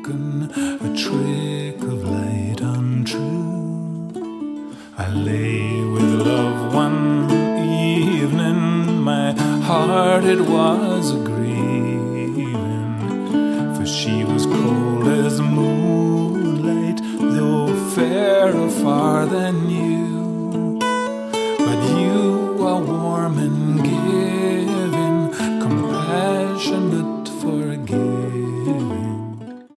broken, a trick of light untrue. I lay with love one evening, my heart it was a-grieving, for she was cold as moonlight, though fairer far than